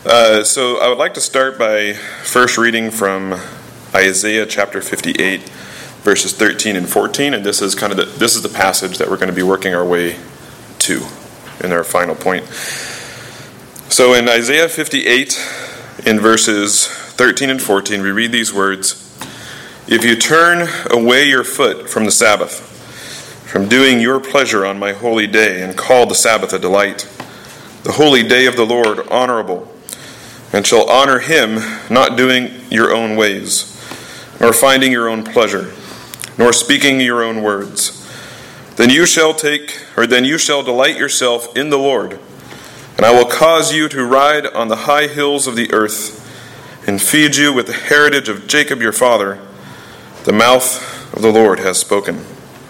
So I would like to start by first reading from Isaiah chapter 58, verses 13 and 14, and this is the passage that we're going to be working our way to in our final point. So in Isaiah 58, in verses 13 and 14, we read these words: "If you turn away your foot from the Sabbath, from doing your pleasure on my holy day, and call the Sabbath a delight, the holy day of the Lord honorable, and shall honor him, not doing your own ways, nor finding your own pleasure, nor speaking your own words, then you shall delight yourself in the Lord, and I will cause you to ride on the high hills of the earth, and feed you with the heritage of Jacob your father. The mouth of the Lord has spoken."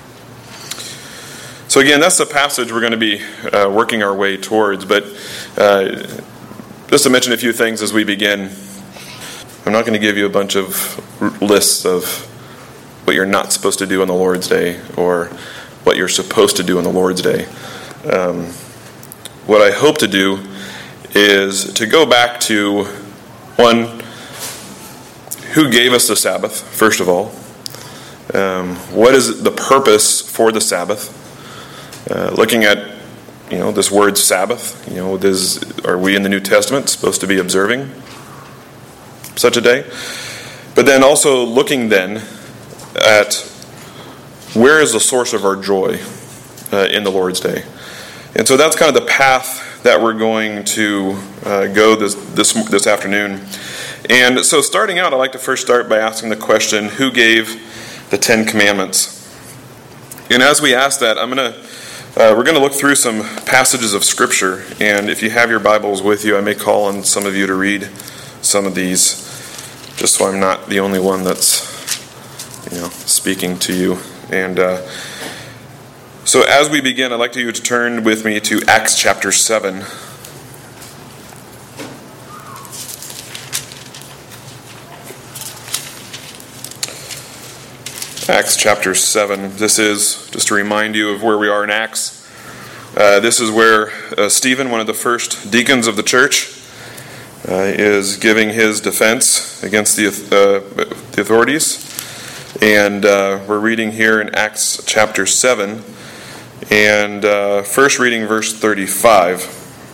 So again, that's the passage we're going to be working our way towards, but just to mention a few things as we begin, I'm not going to give you a bunch of lists of what you're not supposed to do on the Lord's Day or what you're supposed to do on the Lord's Day. What I hope to do is to go back to, one, who gave us the Sabbath, first of all. What is the purpose for the Sabbath? Looking at this word Sabbath, are we in the New Testament supposed to be observing such a day? But then also looking then at where is the source of our joy in the Lord's Day. And so that's kind of the path that we're going to go this afternoon. And so starting out, I'd like to first start by asking the question, who gave the Ten Commandments? And as we ask that, we're going to look through some passages of Scripture, and if you have your Bibles with you, I may call on some of you to read some of these, just so I'm not the only one that's, speaking to you. And so as we begin, I'd like you to turn with me to Acts chapter 7. Acts chapter 7. This is, just to remind you of where we are in Acts, this is where Stephen, one of the first deacons of the church, is giving his defense against the authorities. And we're reading here in Acts chapter 7, and first reading verse 35.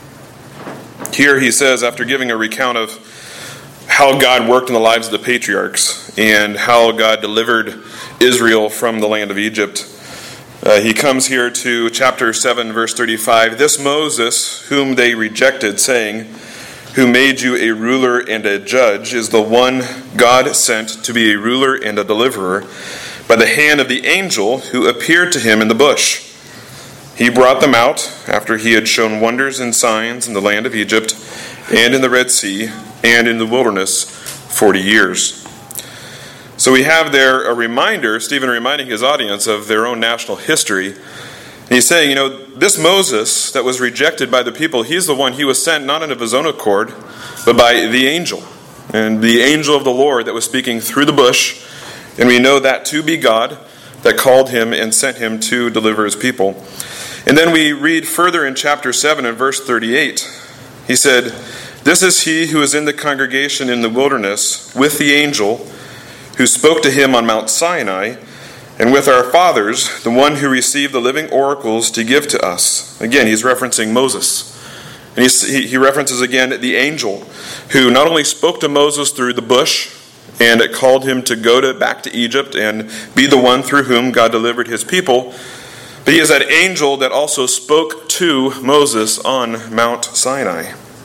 Here he says, after giving a recount of how God worked in the lives of the patriarchs and how God delivered Israel from the land of Egypt, he comes here to chapter 7, verse 35. "This Moses, whom they rejected, saying, 'Who made you a ruler and a judge,' is the one God sent to be a ruler and a deliverer by the hand of the angel who appeared to him in the bush. He brought them out after he had shown wonders and signs in the land of Egypt and in the Red Sea and in the wilderness 40 years. So we have there a reminder, Stephen reminding his audience of their own national history. And he's saying, this Moses that was rejected by the people, he's the one, he was sent not of his own accord, but by the angel. And the angel of the Lord that was speaking through the bush. And we know that to be God that called him and sent him to deliver his people. And then we read further in chapter 7 and verse 38. He said, "This is he who is in the congregation in the wilderness with the angel who spoke to him on Mount Sinai, and with our fathers, the one who received the living oracles to give to us." Again, he's referencing Moses. And he references again the angel who not only spoke to Moses through the bush, and it called him to go back to Egypt and be the one through whom God delivered his people, but he is that angel that also spoke to Moses on Mount Sinai.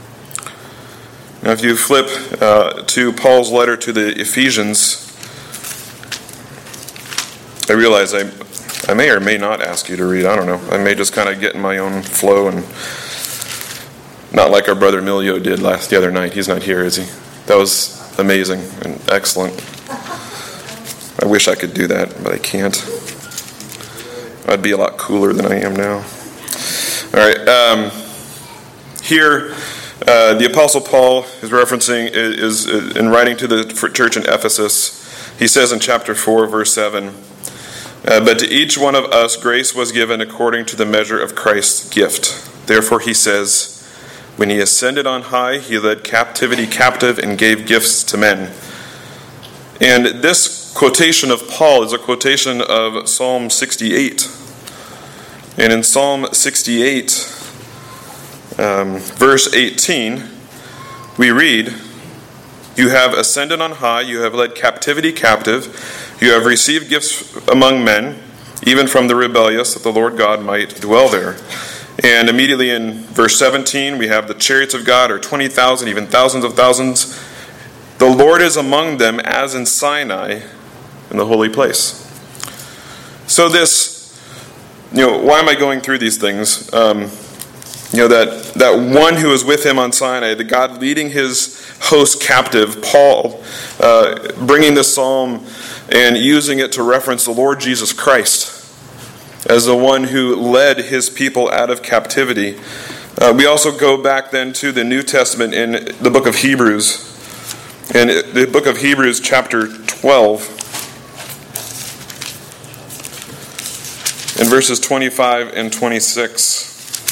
Now if you flip to Paul's letter to the Ephesians, I realize I may or may not ask you to read. I don't know. I may just kind of get in my own flow and not like our brother Emilio did the other night. He's not here, is he? That was amazing and excellent. I wish I could do that, but I can't. I'd be a lot cooler than I am now. All right. Here, the Apostle Paul is in writing to the church in Ephesus. He says in chapter 4, verse 7, "But to each one of us grace was given according to the measure of Christ's gift. Therefore he says, When he ascended on high, he led captivity captive and gave gifts to men. And this quotation of Paul is a quotation of Psalm 68. And in Psalm 68, verse 18, we read, "You have ascended on high, you have led captivity captive, you have received gifts among men, even from the rebellious, that the Lord God might dwell there." And immediately in verse 17, we have the chariots of God are 20,000, even thousands of thousands. The Lord is among them as in Sinai in the holy place. So this, why am I going through these things? That one who is with him on Sinai, the God leading his host captive, Paul, bringing this psalm and using it to reference the Lord Jesus Christ as the one who led his people out of captivity. We also go back then to the New Testament in the book of Hebrews. In the book of Hebrews chapter 12, in verses 25 and 26,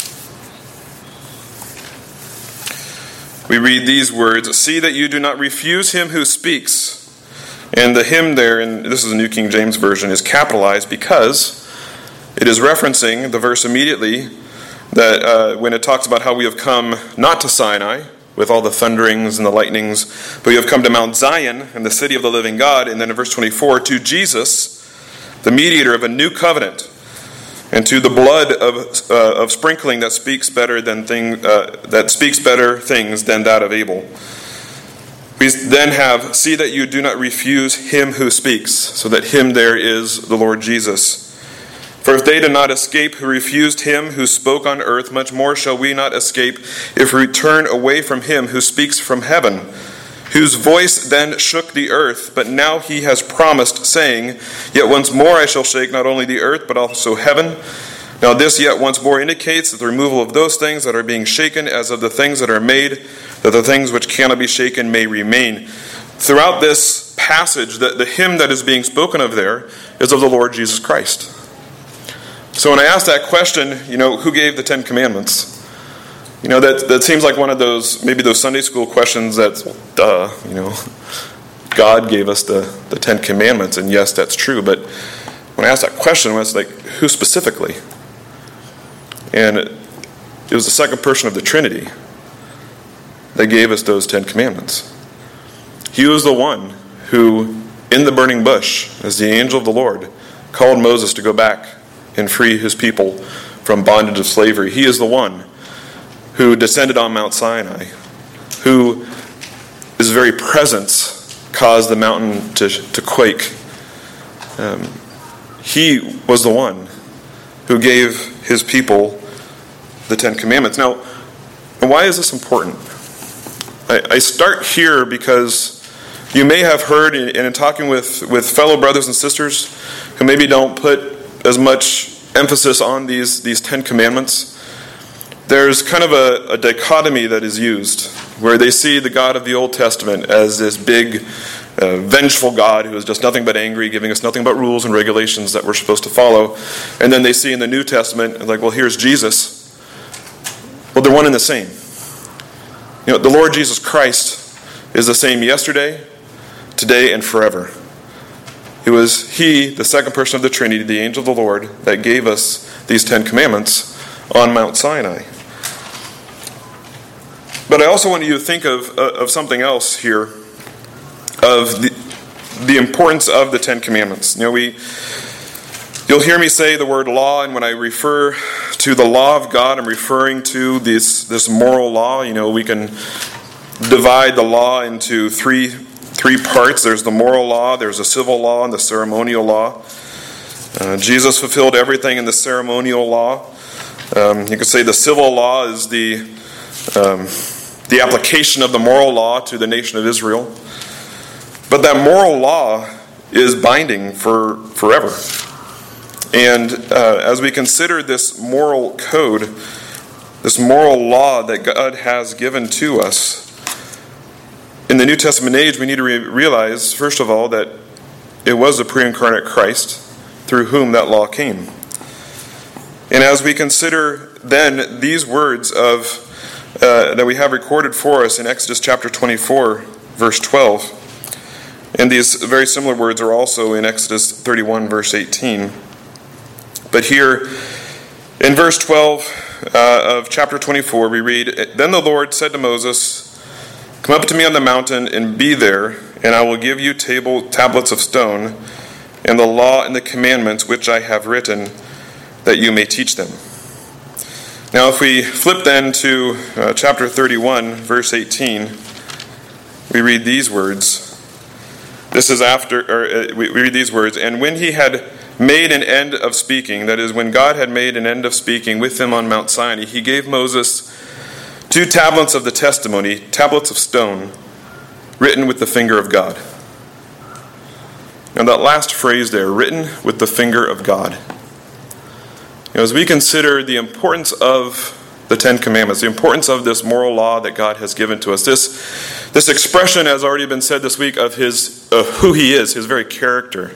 we read these words, "See that you do not refuse him who speaks." And the him there, and this is the New King James Version, is capitalized because it is referencing the verse immediately that when it talks about how we have come not to Sinai with all the thunderings and the lightnings, but we have come to Mount Zion and the city of the living God. And then in verse 24, to Jesus, the mediator of a new covenant, and to the blood of sprinkling that speaks better things than that of Abel. We then have, "See that you do not refuse him who speaks," so that him there is the Lord Jesus. "For if they did not escape who refused him who spoke on earth, much more shall we not escape if we turn away from him who speaks from heaven, whose voice then shook the earth, but now he has promised, saying, Yet once more I shall shake not only the earth, but also heaven. Now this yet once more indicates that the removal of those things that are being shaken as of the things that are made, that the things which cannot be shaken may remain." Throughout this passage, the hymn that is being spoken of there is of the Lord Jesus Christ. So when I ask that question, who gave the Ten Commandments? That seems like one of those, maybe those Sunday school questions that's, God gave us the Ten Commandments, and yes, that's true. But when I ask that question, it's like, who specifically? And it was the second person of the Trinity that gave us those Ten Commandments. He was the one who, in the burning bush, as the angel of the Lord, called Moses to go back and free his people from bondage of slavery. He is the one who descended on Mount Sinai, who his very presence caused the mountain to quake. He was the one who gave his people the Ten Commandments. Now, why is this important? I start here because you may have heard, in talking with fellow brothers and sisters who maybe don't put as much emphasis on these Ten Commandments, there's kind of a dichotomy that is used, where they see the God of the Old Testament as this big, vengeful God who is just nothing but angry, giving us nothing but rules and regulations that we're supposed to follow. And then they see in the New Testament, like, well, here's Jesus. Well, they're one and the same. The Lord Jesus Christ is the same yesterday, today, and forever. It was He, the second person of the Trinity, the angel of the Lord, that gave us these Ten Commandments on Mount Sinai. But I also want you to think of something else here, of the importance of the Ten Commandments. You'll hear me say the word law, and when I refer to the law of God, I'm referring to this moral law. We can divide the law into three parts. There's the moral law, there's the civil law, and the ceremonial law. Jesus fulfilled everything in the ceremonial law. You could say the civil law is the application of the moral law to the nation of Israel. But that moral law is binding forever. And as we consider this moral code, this moral law that God has given to us, in the New Testament age, we need to realize, first of all, that it was the pre-incarnate Christ through whom that law came. And as we consider then these words of that we have recorded for us in Exodus chapter 24, verse 12. And these very similar words are also in Exodus 31, verse 18. But here, in verse 12 of chapter 24, we read, "Then the Lord said to Moses, 'Come up to me on the mountain and be there, and I will give you tablets of stone, and the law and the commandments which I have written, that you may teach them.'" Now if we flip then to chapter 31, verse 18, we read these words. We read these words, "And when he had made an end of speaking," that is, when God had made an end of speaking with him on Mount Sinai, he gave Moses 2 tablets of the testimony, tablets of stone, written with the finger of God. Now that last phrase there, written with the finger of God. As we consider the importance of the 10 Commandments, the importance of this moral law that God has given to us, this expression has already been said this week of who he is, his very character.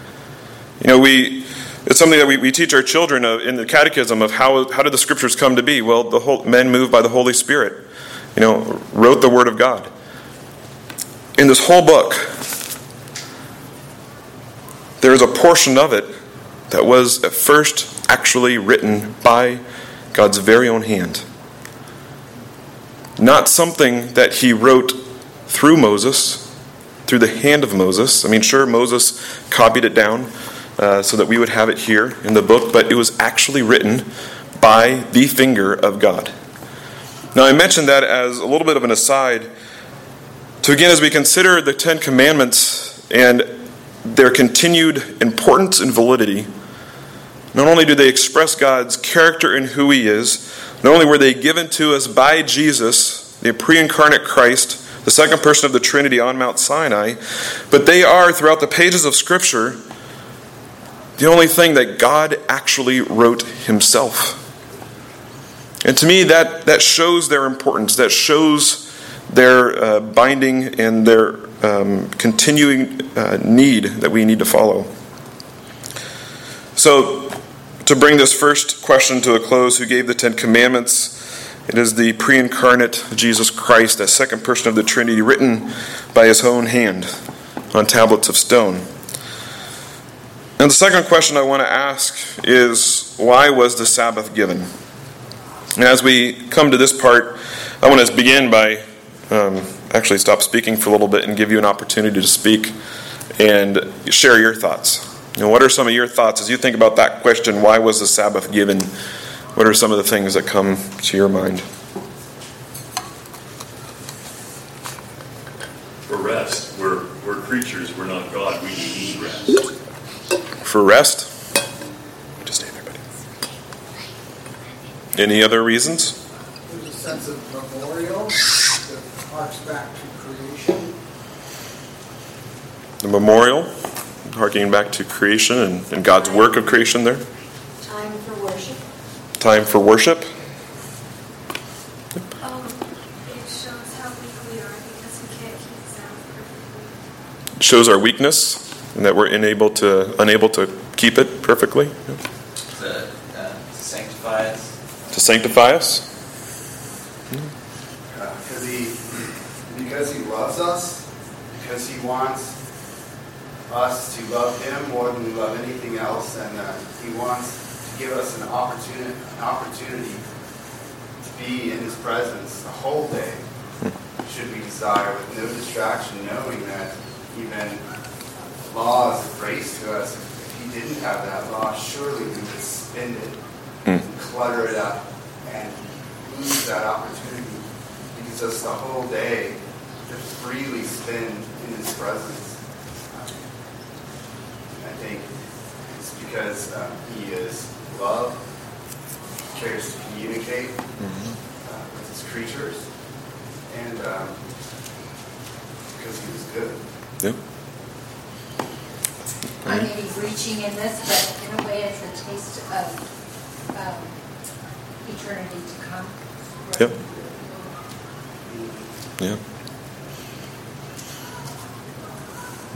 It's something that we teach our children in the catechism of how did the scriptures come to be? Well, men moved by the Holy Spirit, wrote the Word of God. In this whole book, there is a portion of it that was at first actually written by God's very own hand. Not something that he wrote through Moses, through the hand of Moses. I mean, sure, Moses copied it down so that we would have it here in the book, but it was actually written by the finger of God. Now, I mentioned that as a little bit of an aside to, again, as we consider the 10 Commandments and their continued importance and validity, not only do they express God's character and who he is, not only were they given to us by Jesus, the pre-incarnate Christ, the second person of the Trinity on Mount Sinai, but they are, throughout the pages of Scripture, the only thing that God actually wrote himself. And to me, that shows their importance, that shows their binding and their continuing need that we need to follow. So, to bring this first question to a close, who gave the 10 Commandments? It is the pre-incarnate Jesus Christ, that second person of the Trinity, written by his own hand on tablets of stone. And the second question I want to ask is, why was the Sabbath given? And as we come to this part, I want to begin by actually stop speaking for a little bit and give you an opportunity to speak and share your thoughts. What are some of your thoughts as you think about that question, why was the Sabbath given? What are some of the things that come to your mind? For rest. We're creatures, we're not God. We need rest. For rest? Just everybody. Any other reasons? There's a sense of memorial that harks back to creation. The memorial, harking back to creation and God's work of creation there. Time for worship. Time for worship. It shows how weak we are because we can't keep sound perfectly. It shows our weakness and that we're unable to keep it perfectly. To sanctify us. To sanctify us. Because he loves us, because he wants us to love him more than we love anything else, and he wants to give us an opportunity to be in his presence the whole day, should we desire, with no distraction, knowing that even law is a grace to us. If he didn't have that law, surely we would spend it and clutter it up and lose that opportunity. He gives us the whole day to freely spend in his presence. I think it's because he is love, he cares to communicate with his creatures, and because he was good. Yep. I may be reaching in this, but in a way it's a taste of eternity to come. Yep. Yeah.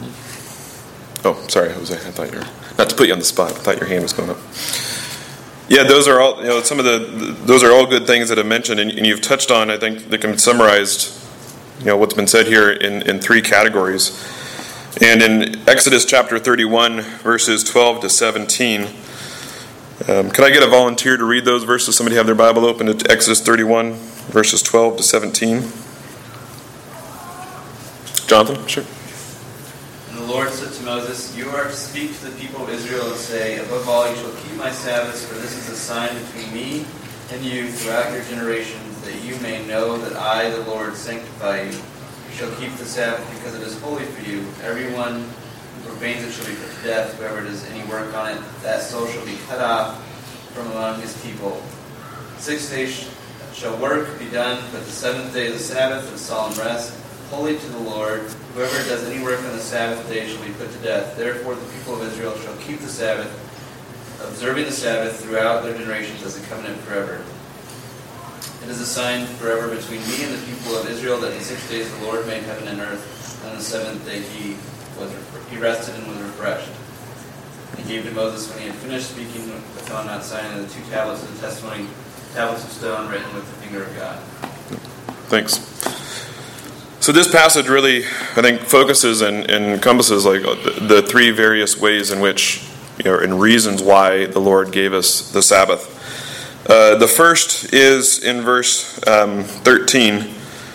Oh, sorry, Jose. I thought you were, not to put you on the spot, I thought your hand was going up. Yeah, those are all those are all good things that I've mentioned, and you've touched on. I think they can be summarized. What's been said here in three categories. And in Exodus chapter 31, verses 12 to 17, could I get a volunteer to read those verses? Somebody have their Bible open to Exodus 31, verses 12 to 17. Jonathan, sure. And the Lord said to Moses, "You are to speak to the people of Israel and say, above all, you shall keep my Sabbaths, for this is a sign between me and you throughout your generations, that you may know that I, the Lord, sanctify you. You shall keep the Sabbath because it is holy for you. Everyone who profanes it shall be put to death. Whoever does any work on it, that soul shall be cut off from among his people. 6 days shall work be done, but the seventh day is a Sabbath, a solemn rest, holy to the Lord. Whoever does any work on the Sabbath day shall be put to death. Therefore the people of Israel shall keep the Sabbath, observing the Sabbath throughout their generations as a covenant forever. It is a sign forever between me and the people of Israel that in 6 days the Lord made heaven and earth, and on the seventh day he rested and was refreshed. He gave to Moses, when he had finished speaking with on Mount Sinai, the 2 tablets of the testimony, tablets of stone written with the finger of God." Thanks. So this passage really, I think, focuses and encompasses like the three various ways in which, and reasons why the Lord gave us the Sabbath. The first is in verse 13.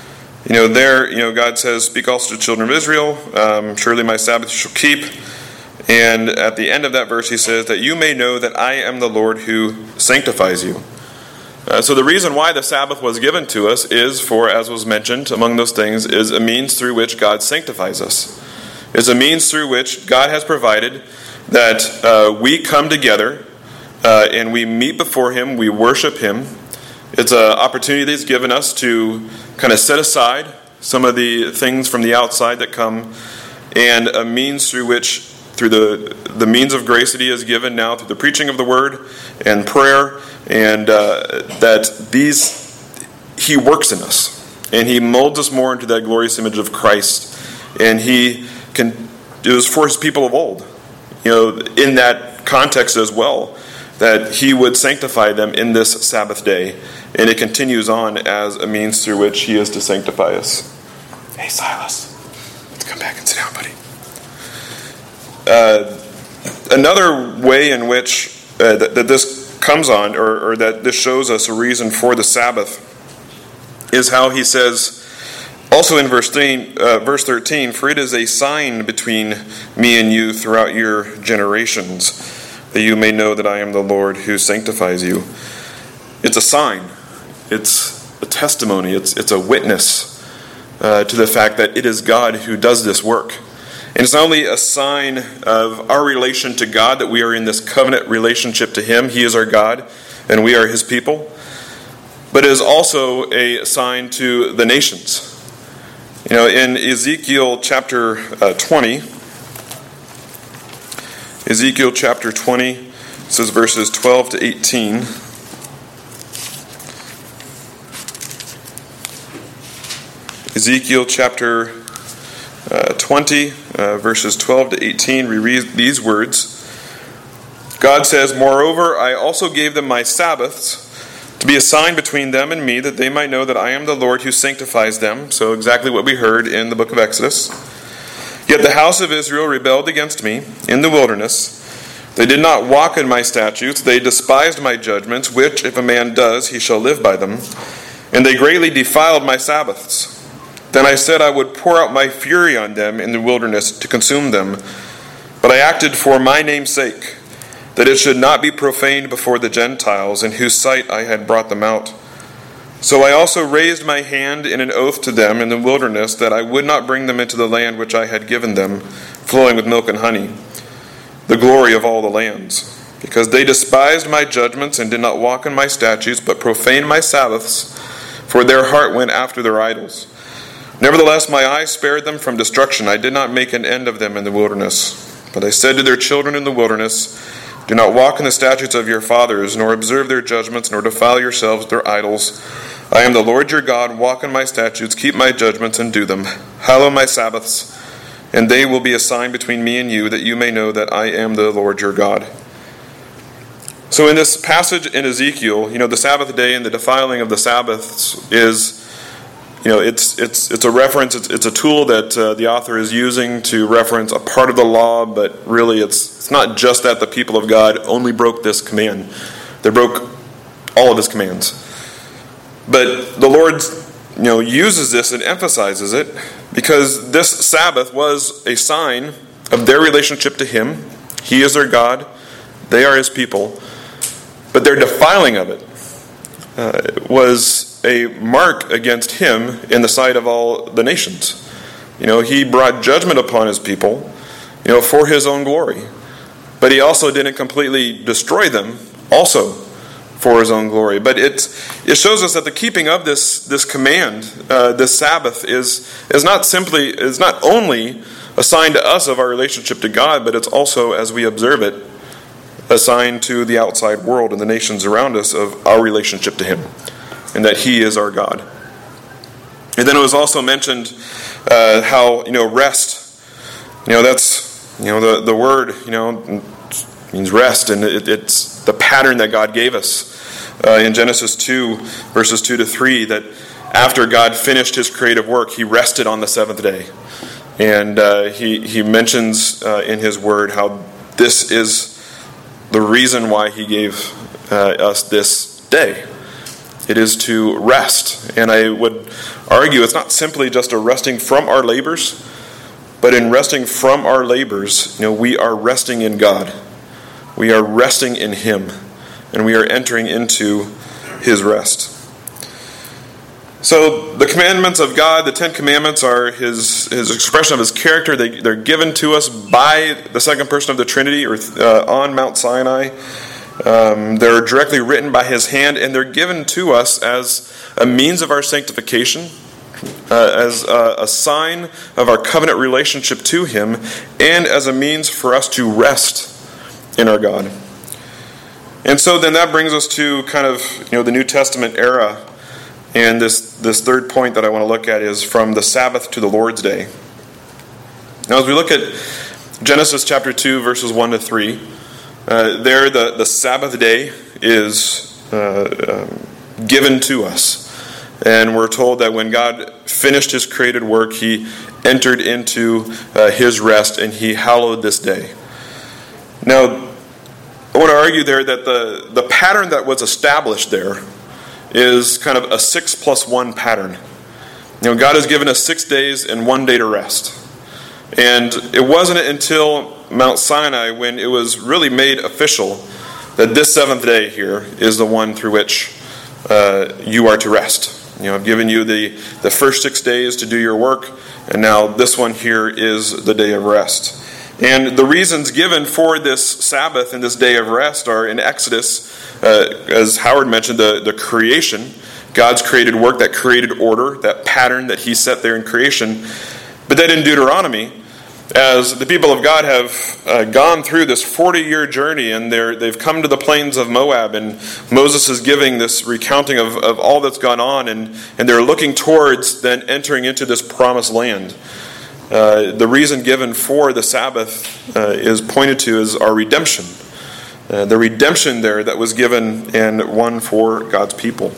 There, God says, "Speak also to the children of Israel, surely my Sabbath you shall keep." And at the end of that verse he says, "that you may know that I am the Lord who sanctifies you." So the reason why the Sabbath was given to us is for, as was mentioned, among those things, is a means through which God sanctifies us. It's a means through which God has provided that we come together and we meet before Him, we worship Him. It's an opportunity that He's given us to kind of set aside some of the things from the outside that come, and a means through which, through the means of grace that He has given now through the preaching of the Word and prayer, and that He works in us, and He molds us more into that glorious image of Christ, and it was for His people of old, in that context as well, that He would sanctify them in this Sabbath day, and it continues on as a means through which He is to sanctify us. Hey, Silas, let's come back and sit down, buddy. Another way in which that this comes on, or that this shows us a reason for the Sabbath, is how he says, also in verse 13, "For it is a sign between me and you throughout your generations, that you may know that I am the Lord who sanctifies you." It's a sign. It's a testimony. It's a witness to the fact that it is God who does this work. And it's not only a sign of our relation to God, that we are in this covenant relationship to Him. He is our God, and we are His people. But it is also a sign to the nations. In Ezekiel chapter 20, Ezekiel chapter 20, this is verses 12 to 18. Ezekiel chapter 20, verses 12 to 18, we read these words. God says, "Moreover, I also gave them my Sabbaths to be a sign between them and me, that they might know that I am the Lord who sanctifies them." So exactly what we heard in the book of Exodus. "Yet the house of Israel rebelled against me in the wilderness. They did not walk in my statutes. They despised my judgments, which if a man does, he shall live by them. And they greatly defiled my Sabbaths. Then I said I would pour out my fury on them in the wilderness to consume them. But I acted for my name's sake, that it should not be profaned before the Gentiles, in whose sight I had brought them out. So I also raised my hand in an oath to them in the wilderness, that I would not bring them into the land which I had given them, flowing with milk and honey, the glory of all the lands. Because they despised my judgments and did not walk in my statutes, but profaned my Sabbaths, for their heart went after their idols. Nevertheless, my eye spared them from destruction. I did not make an end of them in the wilderness. But I said to their children in the wilderness, do not walk in the statutes of your fathers, nor observe their judgments, nor defile yourselves with their idols. I am the Lord your God. Walk in my statutes, keep my judgments, and do them. Hallow my Sabbaths, and they will be a sign between me and you, that you may know that I am the Lord your God." So in this passage in Ezekiel, the Sabbath day and the defiling of the Sabbaths is, it's a reference, it's a tool that the author is using to reference a part of the law, but really it's not just that the people of God only broke this command. They broke all of his commands. But the Lord, uses this and emphasizes it because this Sabbath was a sign of their relationship to him. He is their God. They are his people. But their defiling of it was a mark against him in the sight of all the nations. He brought judgment upon his people, for his own glory. But he also didn't completely destroy them, also for his own glory. But it shows us that the keeping of this command, this Sabbath, is not only a sign to us of our relationship to God, but it's also, as we observe it, a sign to the outside world and the nations around us of our relationship to him, and that he is our God. And then it was also mentioned how rest, that's the word means rest, and it's the pattern that God gave us in Genesis 2 verses 2-3, that after God finished his creative work, he rested on the seventh day. And he mentions in his word how this is the reason why he gave us this day. It is to rest. And I would argue it's not simply just a resting from our labors, but in resting from our labors, we are resting in God. We are resting in him, and we are entering into his rest. So the commandments of God, the 10 Commandments, are his expression of his character. They're given to us by the second person of the Trinity on Mount Sinai. They're directly written by his hand, and they're given to us as a means of our sanctification, as a sign of our covenant relationship to him, and as a means for us to rest in our God. And so then that brings us to kind of the New Testament era. And this third point that I want to look at is from the Sabbath to the Lord's Day. Now as we look at Genesis chapter 2 verses 1-3, there the Sabbath day is given to us. And we're told that when God finished his created work, he entered into his rest, and he hallowed this day. Now I want to argue there that the pattern that was established there is kind of a 6+1 pattern. God has given us 6 days and 1 day to rest. And it wasn't until Mount Sinai when it was really made official that this seventh day here is the one through which you are to rest. I've given you the first 6 days to do your work, and now this one here is the day of rest. And the reasons given for this Sabbath and this day of rest are in Exodus, as Howard mentioned, the creation, God's created work, that created order, that pattern that he set there in creation. But then in Deuteronomy, as the people of God have gone through this 40-year journey, and they've come to the plains of Moab, and Moses is giving this recounting of all that's gone on, and they're looking towards then entering into this promised land. The reason given for the Sabbath is pointed to as our redemption. The redemption there that was given and won for God's people.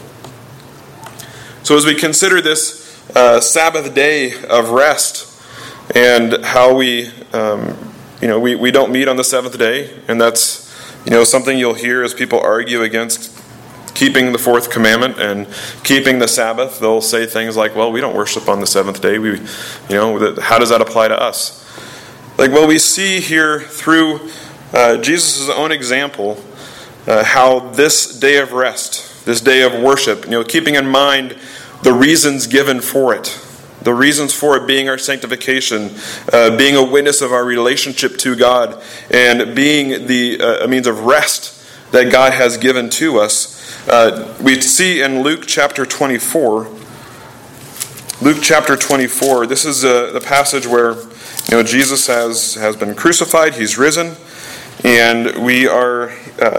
So as we consider this Sabbath day of rest, and how we don't meet on the seventh day, and that's something you'll hear as people argue against keeping the fourth commandment and keeping the Sabbath. They'll say things like, well, we don't worship on the seventh day. How does that apply to us? We see here through Jesus' own example how this day of rest, this day of worship, keeping in mind the reasons given for it, the reasons for it being our sanctification, being a witness of our relationship to God, and being a means of rest that God has given to us. We see in Luke chapter 24. Luke chapter 24. This is the passage where Jesus has been crucified. He's risen, and we are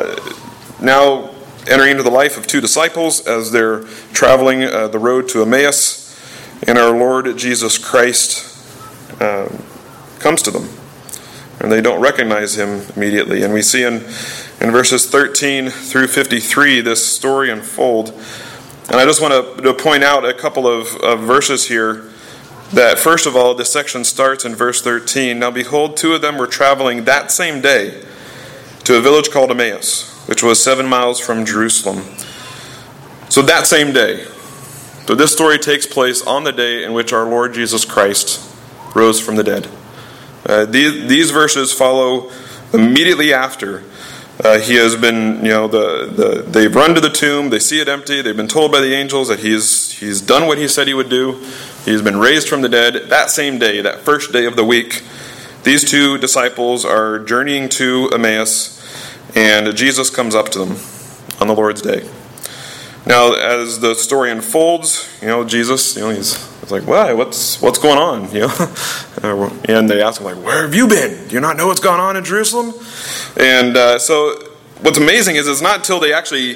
now entering into the life of two disciples as they're traveling the road to Emmaus. And our Lord Jesus Christ comes to them, and they don't recognize him immediately. And we see in In verses 13 through 53, this story unfolds. And I just want to point out a couple of verses here that, first of all, this section starts in verse 13. Now behold, two of them were traveling that same day to a village called Emmaus, which was 7 miles from Jerusalem. So that same day. So this story takes place on the day in which our Lord Jesus Christ rose from the dead. These verses follow immediately after he has been, they've run to the tomb, they see it empty, they've been told by the angels that he's done what he said he would do, he's been raised from the dead. That same day, that first day of the week, these two disciples are journeying to Emmaus, and Jesus comes up to them on the Lord's day. Now, as the story unfolds, Jesus, he's like, "Why? What's going on?" And they ask him, like, "Where have you been? Do you not know what's going on in Jerusalem?" And so, what's amazing is it's not until they actually,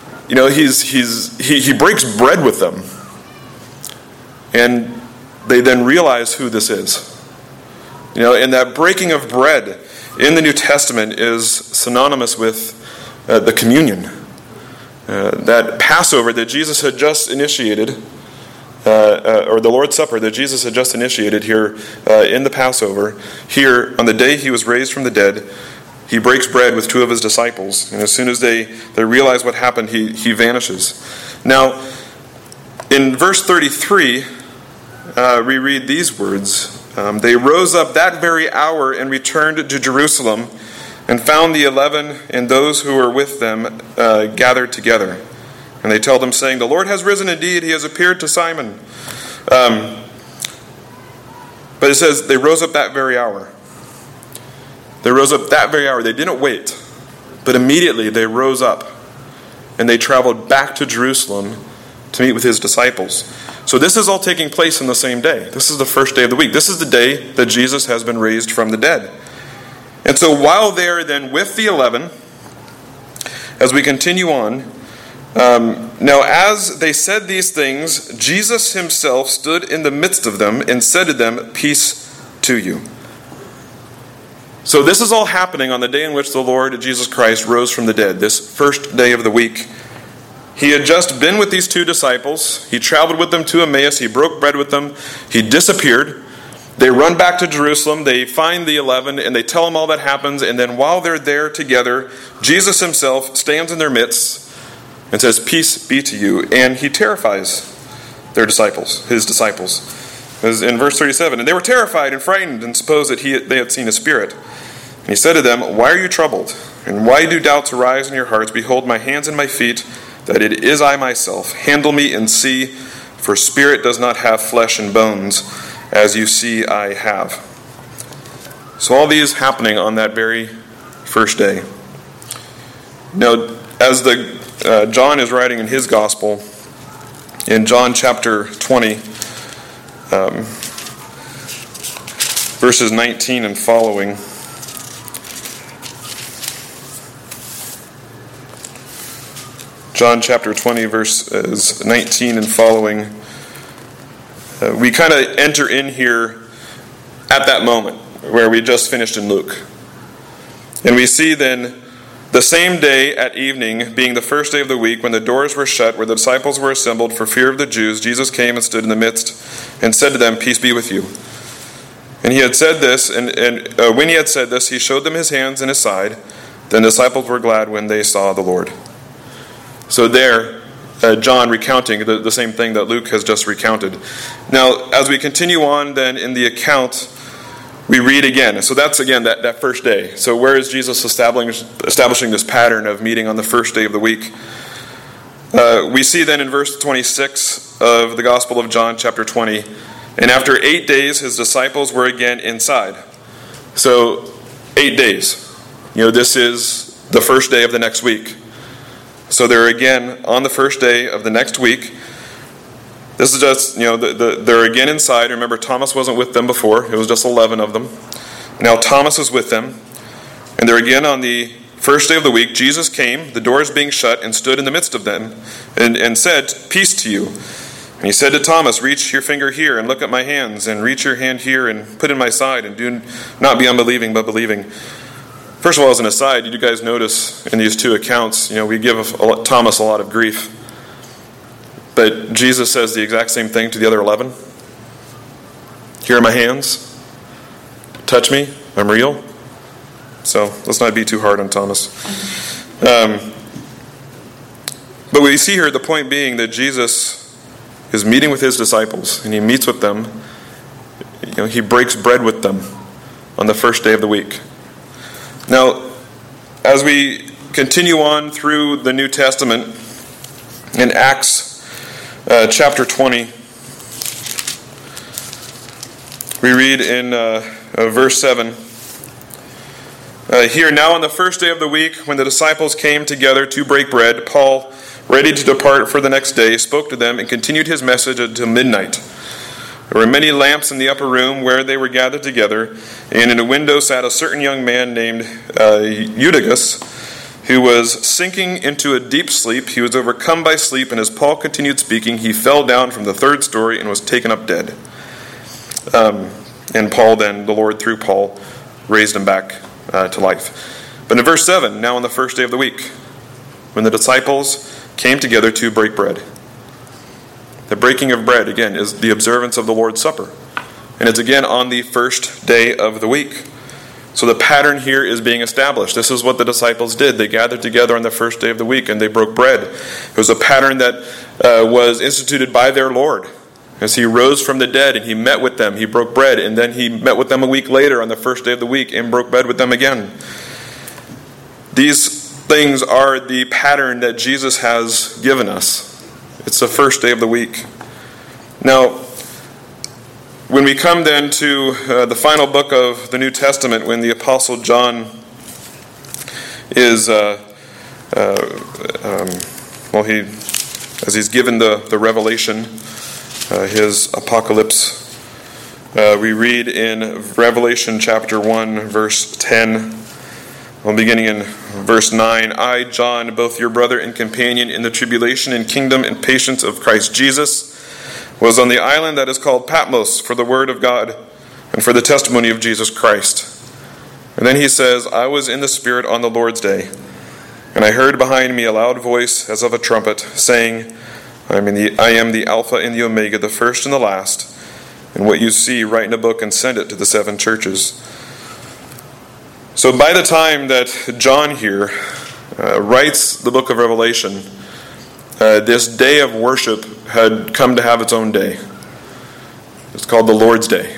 he breaks bread with them, and they then realize who this is. And that breaking of bread in the New Testament is synonymous with the communion. That Passover that Jesus had just initiated, or the Lord's Supper that Jesus had just initiated here in the Passover, here on the day he was raised from the dead, he breaks bread with two of his disciples. And as soon as they realize what happened, he vanishes. Now, in verse 33, we read these words. They rose up that very hour and returned to Jerusalem, and found the 11 and those who were with them gathered together. And they tell them, saying, "The Lord has risen indeed, he has appeared to Simon." But it says, they rose up that very hour. They rose up that very hour. They didn't wait. But immediately they rose up, and they traveled back to Jerusalem to meet with his disciples. So this is all taking place in the same day. This is the first day of the week. This is the day that Jesus has been raised from the dead. And so while they're then with the 11, as we continue on, now as they said these things, Jesus himself stood in the midst of them and said to them, "Peace to you." So this is all happening on the day in which the Lord Jesus Christ rose from the dead, this first day of the week. He had just been with these two disciples. He traveled with them to Emmaus. He broke bread with them. He disappeared. They run back to Jerusalem, they find the 11, and they tell them all that happens, and then while they're there together, Jesus himself stands in their midst and says, "Peace be to you," and he terrifies his disciples. As in verse 37, "And they were terrified and frightened and supposed that they had seen a spirit. And he said to them, 'Why are you troubled? And why do doubts arise in your hearts? Behold my hands and my feet, that it is I myself. Handle me and see, for spirit does not have flesh and bones, as you see I have.'" So all these happening on that very first day. Now, as John is writing in his gospel, in John chapter 20, verses 19 and following, John chapter 20, verses 19 and following, we kind of enter in here at that moment where we just finished in Luke. And we see then the same day at evening, being the first day of the week, when the doors were shut, where the disciples were assembled for fear of the Jews, Jesus came and stood in the midst and said to them, "Peace be with you." And he had said this, and when he had said this, he showed them his hands and his side. Then the disciples were glad when they saw the Lord. So there, John recounting the same thing that Luke has just recounted. Now, as we continue on then in the account, we read again. So that's again that first day. So where is Jesus establishing this pattern of meeting on the first day of the week? We see then in verse 26 of the Gospel of John chapter 20, "And after 8 days his disciples were again inside." So 8 days. This is the first day of the next week. So they're again on the first day of the next week. This is just, they're again inside. Remember, Thomas wasn't with them before. It was just 11 of them. Now Thomas is with them. And they're again on the first day of the week. Jesus came, the doors being shut, and stood in the midst of them and said, "Peace to you." And he said to Thomas, "Reach your finger here and look at my hands, and reach your hand here and put in my side, and do not be unbelieving but believing." First of all, as an aside, did you guys notice in these two accounts, we give Thomas a lot of grief. But Jesus says the exact same thing to the other 11. Here are my hands. Touch me. I'm real. So let's not be too hard on Thomas. But we see here the point being that Jesus is meeting with his disciples, and he meets with them. He breaks bread with them on the first day of the week. Now, as we continue on through the New Testament, in Acts chapter 20, we read in verse 7, here, now on the first day of the week, when the disciples came together to break bread, Paul, ready to depart for the next day, spoke to them and continued his message until midnight. There were many lamps in the upper room where they were gathered together, and in a window sat a certain young man named Eutychus, who was sinking into a deep sleep. He was overcome by sleep, and as Paul continued speaking, he fell down from the third story and was taken up dead. And Paul then, the Lord through Paul, raised him back to life. But in verse 7, now on the first day of the week, when the disciples came together to break bread. The breaking of bread, again, is the observance of the Lord's Supper. And it's again on the first day of the week. So the pattern here is being established. This is what the disciples did. They gathered together on the first day of the week and they broke bread. It was a pattern that was instituted by their Lord. As he rose from the dead and he met with them, he broke bread, and then he met with them a week later on the first day of the week and broke bread with them again. These things are the pattern that Jesus has given us. It's the first day of the week. Now, when we come then to the final book of the New Testament, when the Apostle John is, as he's given the revelation, his apocalypse, we read in Revelation chapter 1, verse 10, beginning in verse 9, I, John, both your brother and companion in the tribulation and kingdom and patience of Christ Jesus, was on the island that is called Patmos for the word of God and for the testimony of Jesus Christ. And then he says, I was in the Spirit on the Lord's day, and I heard behind me a loud voice as of a trumpet, saying, I am the Alpha and the Omega, the first and the last. And what you see, write in a book and send it to the 7 churches. So by the time that John here writes the book of Revelation, this day of worship had come to have its own day. It's called the Lord's Day.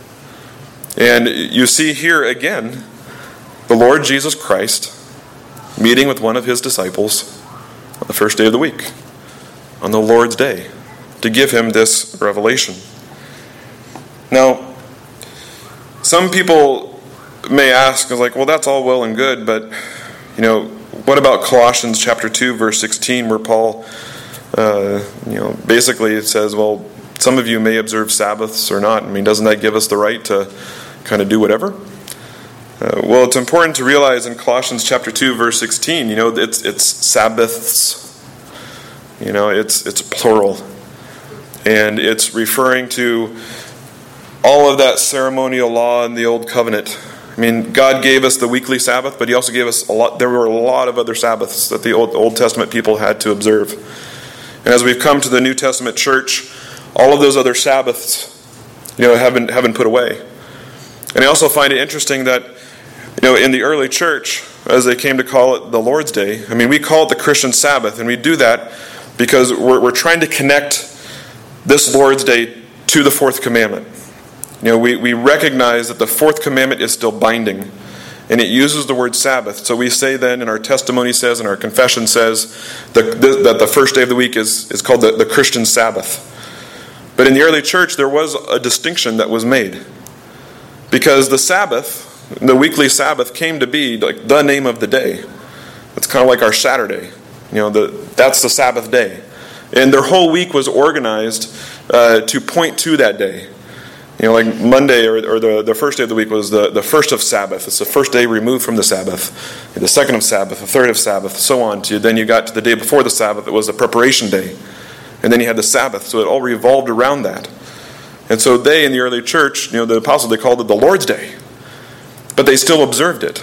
And you see here again, the Lord Jesus Christ meeting with one of his disciples on the first day of the week, on the Lord's Day, to give him this revelation. Now, some people may ask, well, that's all well and good, but, what about Colossians chapter 2, verse 16, where Paul, basically it says, well, some of you may observe Sabbaths or not. Doesn't that give us the right to kind of do whatever? Well, it's important to realize in Colossians chapter 2, verse 16, it's Sabbaths. It's plural. And it's referring to all of that ceremonial law in the Old Covenant. God gave us the weekly Sabbath, but he also gave us there were a lot of other Sabbaths that the Old Testament people had to observe. And as we've come to the New Testament church, all of those other Sabbaths, have been put away. And I also find it interesting that, in the early church, as they came to call it the Lord's Day, we call it the Christian Sabbath, and we do that because we're trying to connect this Lord's Day to the fourth commandment. We recognize that the fourth commandment is still binding, and it uses the word Sabbath. So we say then, and our testimony says, and our confession says, that the first day of the week is called the Christian Sabbath. But in the early church, there was a distinction that was made. Because the Sabbath, the weekly Sabbath, came to be like the name of the day. It's kind of like our Saturday. That's the Sabbath day. And their whole week was organized to point to that day. Like Monday or the first day of the week was the first of Sabbath. It's the first day removed from the Sabbath. The second of Sabbath, the third of Sabbath, so on. Then you got to the day before the Sabbath. It was the preparation day. And then you had the Sabbath. So it all revolved around that. And so they, in the early church, the apostles, they called it the Lord's Day. But they still observed it.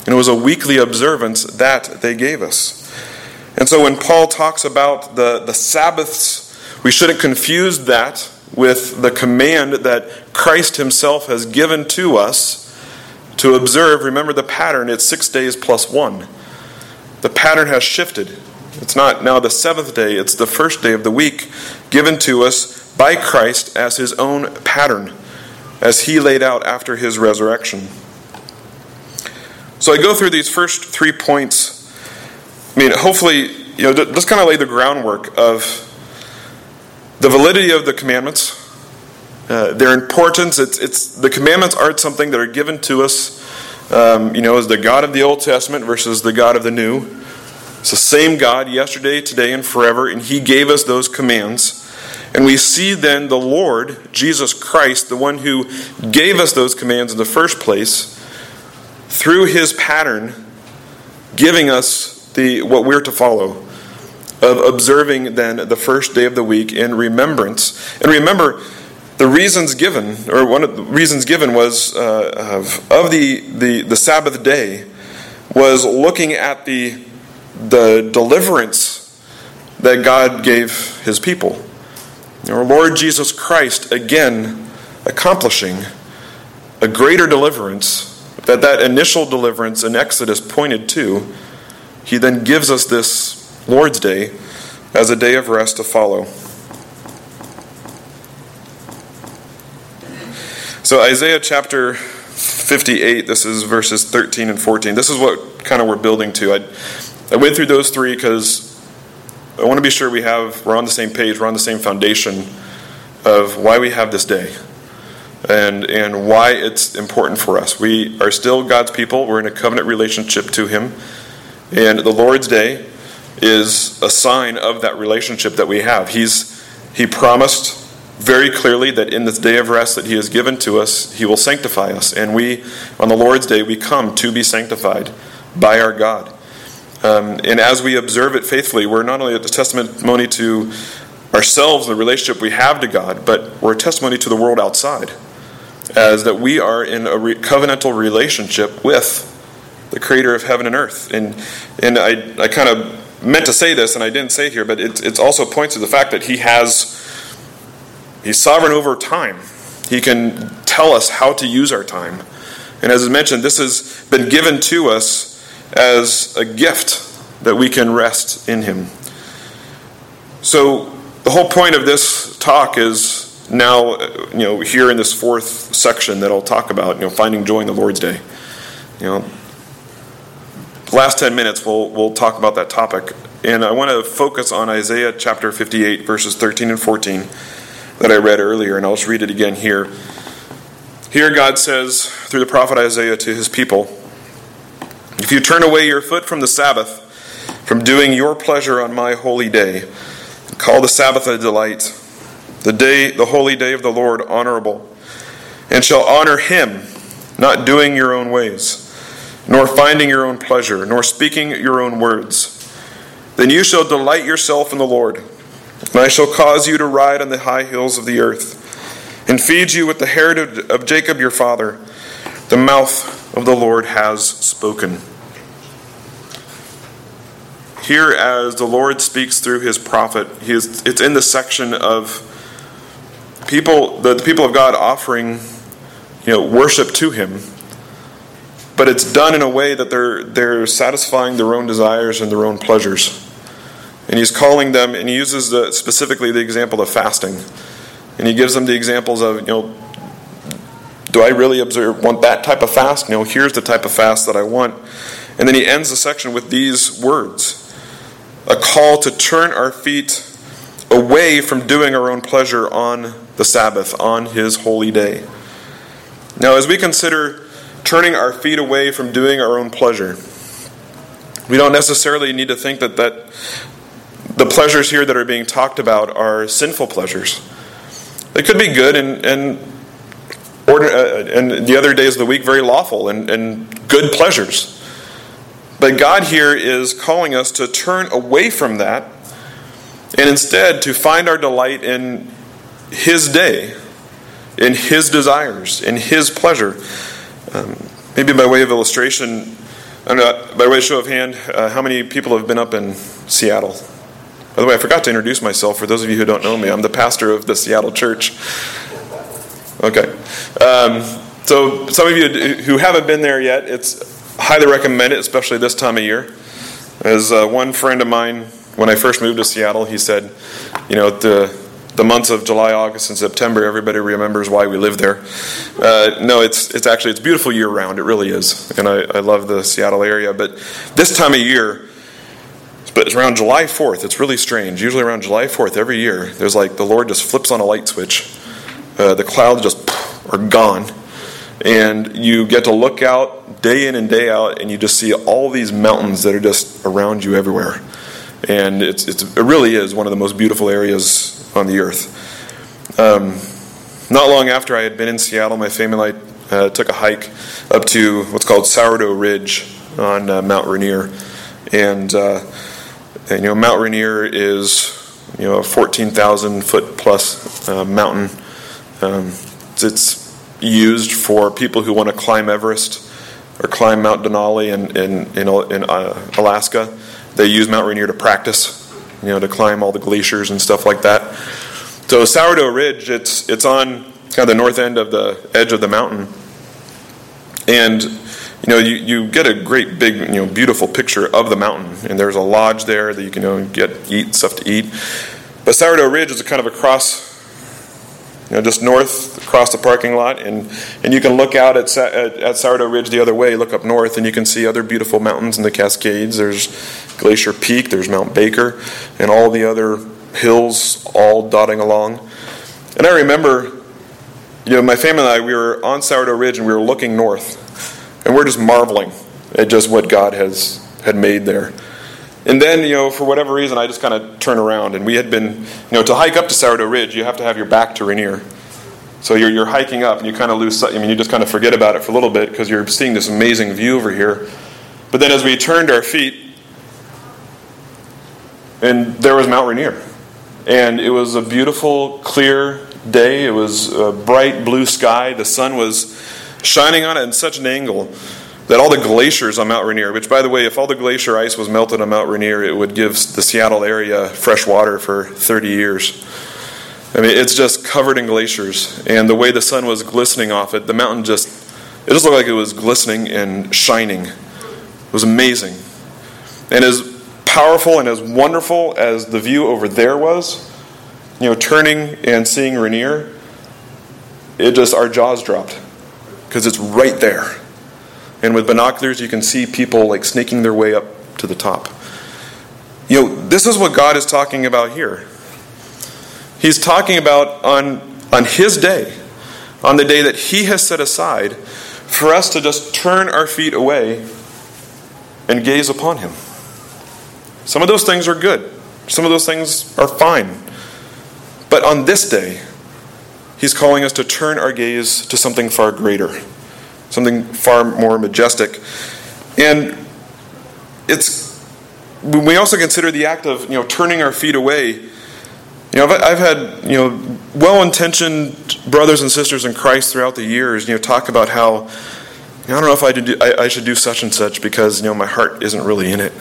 And it was a weekly observance that they gave us. And so when Paul talks about the Sabbaths, we shouldn't confuse that with the command that Christ himself has given to us to observe. Remember the pattern, it's 6 days plus 1. The pattern has shifted. It's not now the seventh day, it's the first day of the week given to us by Christ as his own pattern, as he laid out after his resurrection. So I go through these first 3 points. Hopefully, just kind of lay the groundwork of the validity of the commandments, their importance. It's the commandments aren't something that are given to us, as the God of the Old Testament versus the God of the New. It's the same God yesterday, today, and forever, and he gave us those commands. And we see then the Lord, Jesus Christ, the one who gave us those commands in the first place, through his pattern, giving us what we're to follow, of observing then the first day of the week in remembrance. And remember, the reasons given, or one of the reasons given was of the Sabbath day, was looking at the deliverance that God gave his people. Our Lord Jesus Christ, again, accomplishing a greater deliverance that initial deliverance in Exodus pointed to. He then gives us this Lord's Day as a day of rest to follow. So Isaiah chapter 58, this is verses 13 and 14. This is what kind of we're building to. I went through those three because I want to be sure we're on the same page, we're on the same foundation of why we have this day and why it's important for us. We are still God's people. We're in a covenant relationship to him. And the Lord's Day is a sign of that relationship that we have. He promised very clearly that in this day of rest that he has given to us, he will sanctify us. And we, on the Lord's Day, we come to be sanctified by our God. And as we observe it faithfully, we're not only a testimony to ourselves, the relationship we have to God, but we're a testimony to the world outside, as that we are in a covenantal relationship with the creator of heaven and earth. And I kind of meant to say this, and I didn't say it here, but it also points to the fact that he's sovereign over time. He can tell us how to use our time. And as I mentioned, this has been given to us as a gift that we can rest in him. So the whole point of this talk is now, here in this fourth section that I'll talk about, finding joy in the Lord's Day. The last 10 minutes we'll talk about that topic. And I want to focus on Isaiah chapter 58, verses 13 and 14 that I read earlier, and I'll just read it again here. Here God says, through the prophet Isaiah to his people, "If you turn away your foot from the Sabbath, from doing your pleasure on my holy day, and call the Sabbath a delight, the holy day of the Lord honorable, and shall honor him, not doing your own ways, nor finding your own pleasure, nor speaking your own words, then you shall delight yourself in the Lord, and I shall cause you to ride on the high hills of the earth, and feed you with the heritage of Jacob your father. The mouth of the Lord has spoken." Here, as the Lord speaks through his prophet, it's in the section of the people of God offering, worship to him, but it's done in a way that they're satisfying their own desires and their own pleasures. And he's calling them, and he uses specifically the example of fasting, and he gives them the examples of, do I really want that type of fast? Here's the type of fast that I want. And then he ends the section with these words: a call to turn our feet away from doing our own pleasure on the Sabbath, on his holy day. Now, as we consider turning our feet away from doing our own pleasure, we don't necessarily need to think that the pleasures here that are being talked about are sinful pleasures. They could be good and the other days of the week very lawful and good pleasures. But God here is calling us to turn away from that and instead to find our delight in his day, in his desires, in his pleasure. Maybe by way of illustration, I don't know, by the way, show of hand, how many people have been up in Seattle? By the way, I forgot to introduce myself. For those of you who don't know me, I'm the pastor of the Seattle church. Okay. So some of you who haven't been there yet, it's highly recommend it, especially this time of year. As one friend of mine, when I first moved to Seattle, he said, the months of July, August, and September, everybody remembers why we live there. No, it's beautiful year round. It really is, and I love the Seattle area. But this time of year, but it's around July 4th. It's really strange. Usually around July 4th every year, there's like the Lord just flips on a light switch. The clouds just are gone, and you get to look out day in and day out, and you just see all these mountains that are just around you everywhere. And it really is one of the most beautiful areas on the earth. Not long after I had been in Seattle, my family and I took a hike up to what's called Sourdough Ridge on Mount Rainier, and Mount Rainier is a 14,000 foot plus mountain. It's used for people who want to climb Everest or climb Mount Denali in Alaska. They use Mount Rainier to practice, to climb all the glaciers and stuff like that. So Sourdough Ridge, it's on kind of the north end of the edge of the mountain, and you get a great big beautiful picture of the mountain. And there's a lodge there that you can eat stuff to eat. But Sourdough Ridge is kind of across, just north across the parking lot, and you can look out at Sourdough Ridge the other way, look up north, and you can see other beautiful mountains in the Cascades. There's Glacier Peak, there's Mount Baker, and all the other hills all dotting along. And I remember, my family and I, we were on Sourdough Ridge and we were looking north, and we're just marveling at just what God had made there. And then, for whatever reason, I just kind of turned around, and we had been, to hike up to Sourdough Ridge, you have to have your back to Rainier. So you're hiking up, and you kind of lose sight. You just kind of forget about it for a little bit because you're seeing this amazing view over here. But then as we turned our feet, and there was Mount Rainier. And it was a beautiful, clear day. It was a bright blue sky. The sun was shining on it in such an angle that all the glaciers on Mount Rainier, which, by the way, if all the glacier ice was melted on Mount Rainier, it would give the Seattle area fresh water for 30 years. I mean, it's just covered in glaciers. And the way the sun was glistening off it, the mountain just looked like it was glistening and shining. It was amazing. And as powerful and as wonderful as the view over there was, turning and seeing Rainier, our jaws dropped because it's right there. And with binoculars, you can see people like sneaking their way up to the top. This is what God is talking about here. He's talking about on His day, on the day that He has set aside for us to just turn our feet away and gaze upon Him. Some of those things are good. Some of those things are fine. But on this day, He's calling us to turn our gaze to something far greater, something far more majestic. And we also consider the act of turning our feet away. I've had well-intentioned brothers and sisters in Christ throughout the years talk about how I don't know if I should do such and such because my heart isn't really in it.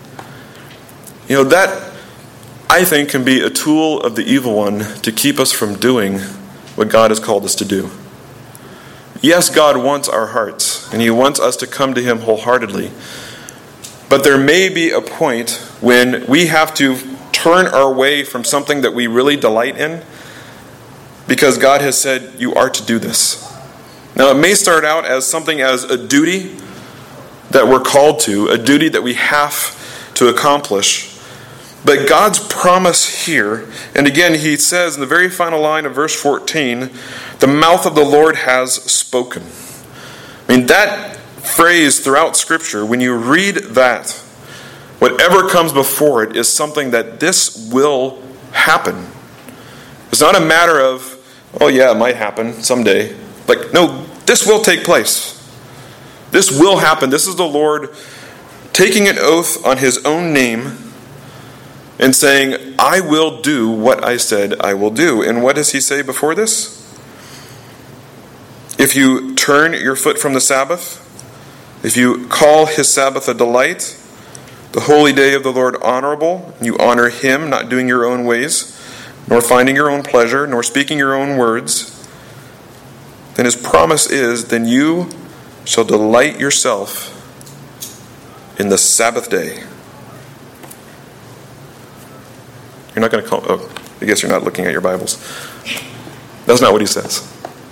That, I think, can be a tool of the evil one to keep us from doing what God has called us to do. Yes, God wants our hearts, and He wants us to come to Him wholeheartedly. But there may be a point when we have to turn our way from something that we really delight in because God has said, you are to do this. Now, it may start out as something as a duty that we're called to, a duty that we have to accomplish. But God's promise here, and again He says in the very final line of verse 14, the mouth of the Lord has spoken. I mean, that phrase throughout Scripture, when you read that, whatever comes before it is something that this will happen. It's not a matter of, oh yeah, it might happen someday. No, this will take place. This will happen. This is the Lord taking an oath on His own name and saying, I will do what I said I will do. And what does He say before this? If you turn your foot from the Sabbath If you call his Sabbath a delight, the holy day of the Lord honorable, you honor him, not doing your own ways, nor finding your own pleasure, nor speaking your own words, then his promise is, then you shall delight yourself in the Sabbath day. You're not going to call... Oh, I guess you're not looking at your Bibles. That's not what he says.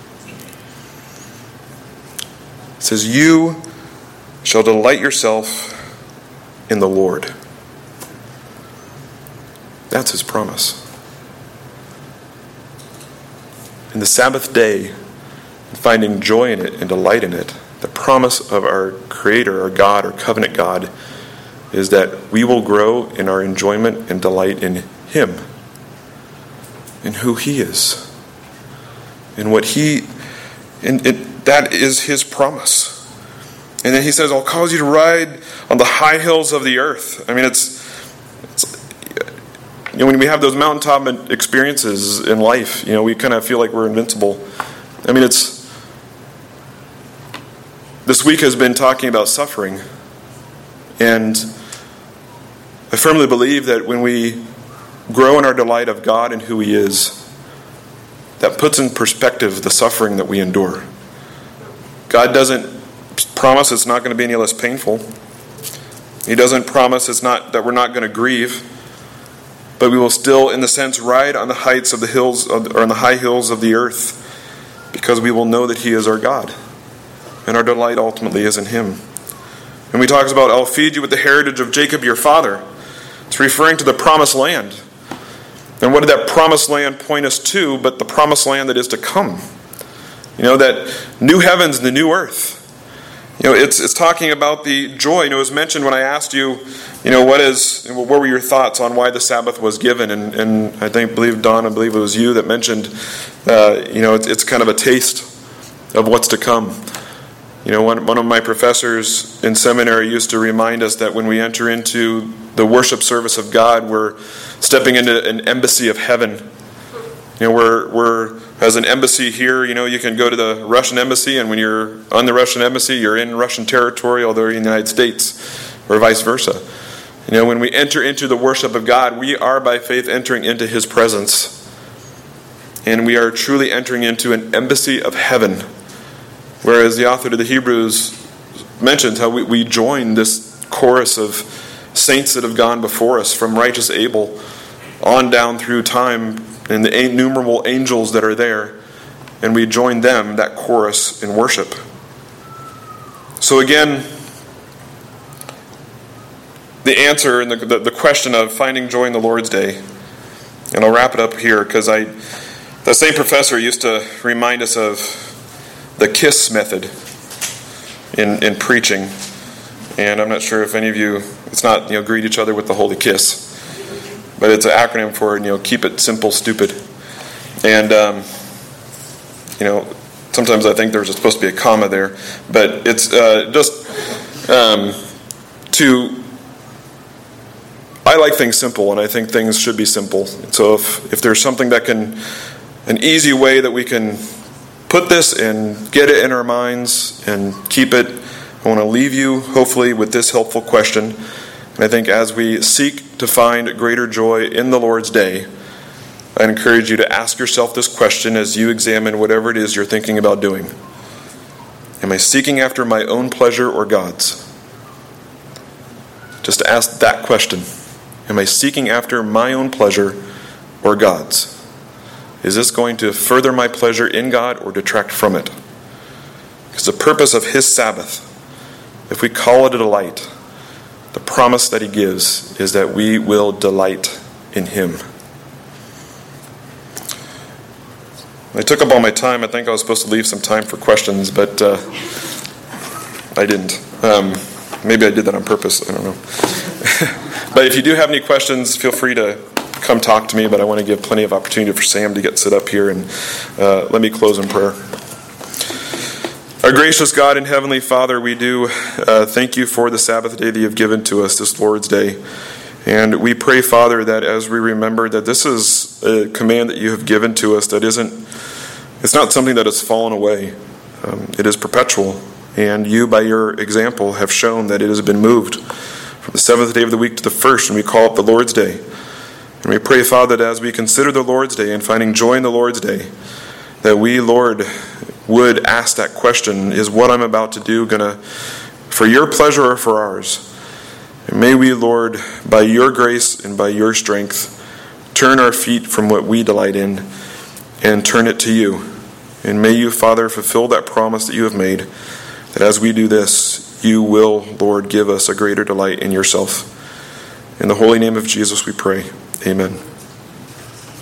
It says, you shall delight yourself in the Lord. That's his promise. In the Sabbath day, finding joy in it and delight in it, the promise of our Creator, our God, our covenant God, is that we will grow in our enjoyment and delight in him, in who he is, in what he... that is his promise. And then he says, I'll cause you to ride on the high hills of the earth. I mean, it's when we have those mountaintop experiences in life, we kind of feel like we're invincible. I mean, this week has been talking about suffering. And I firmly believe that when we grow in our delight of God and who he is, that puts in perspective the suffering that we endure. God doesn't promise it's not going to be any less painful. He doesn't promise that we're not going to grieve, but we will still, in the sense, ride on the heights of the hills, or on the high hills of the earth, because we will know that he is our God, and our delight ultimately is in him. And he talks about, I'll feed you with the heritage of Jacob your father. It's referring to the promised land. And what did that promised land point us to but the promised land that is to come? That new heavens and the new earth. It's talking about the joy. It was mentioned when I asked you, what were your thoughts on why the Sabbath was given? And I believe it was you that mentioned, it's kind of a taste of what's to come. One of my professors in seminary used to remind us that when we enter into the worship service of God, we're stepping into an embassy of heaven. We're as an embassy here, you can go to the Russian embassy, and when you're on the Russian embassy, you're in Russian territory, although you're in the United States, or vice versa. When we enter into the worship of God, we are by faith entering into his presence. And we are truly entering into an embassy of heaven. Whereas the author of the Hebrews mentions how we join this chorus of saints that have gone before us, from righteous Abel on down through time, and the innumerable angels that are there, and we join them, that chorus, in worship. So again, the answer and the question of finding joy in the Lord's Day, and I'll wrap it up here, because the same professor used to remind us of the KISS method in preaching. And I'm not sure if any of you, it's not, greet each other with the holy kiss, but it's an acronym for, keep it simple, stupid. And, sometimes I think there's supposed to be a comma there, but it's I like things simple, and I think things should be simple. So if there's something an easy way that we can put this and get it in our minds and keep it, I want to leave you, hopefully, with this helpful question. And I think as we seek to find greater joy in the Lord's Day, I encourage you to ask yourself this question as you examine whatever it is you're thinking about doing. Am I seeking after my own pleasure or God's? Just ask that question. Am I seeking after my own pleasure or God's? Is this going to further my pleasure in God or detract from it? Because the purpose of his Sabbath, if we call it a delight, the promise that he gives is that we will delight in him. I took up all my time. I think I was supposed to leave some time for questions, but I didn't. Maybe I did that on purpose. I don't know. But if you do have any questions, feel free to come talk to me, but I want to give plenty of opportunity for Sam to get set up here, and let me close in prayer. Our gracious God and Heavenly Father, we do thank you for the Sabbath day that you have given to us, this Lord's Day. And we pray, Father, that as we remember that this is a command that you have given to us that it's not something that has fallen away. It is perpetual. And you, by your example, have shown that it has been moved from the seventh day of the week to the first, and we call it the Lord's Day. And we pray, Father, that as we consider the Lord's Day and finding joy in the Lord's Day, that we, Lord, would ask that question, is what I'm about to do going to, for your pleasure or for ours? And may we, Lord, by your grace and by your strength, turn our feet from what we delight in and turn it to you. And may you, Father, fulfill that promise that you have made, that as we do this, you will, Lord, give us a greater delight in yourself. In the holy name of Jesus we pray. Amen.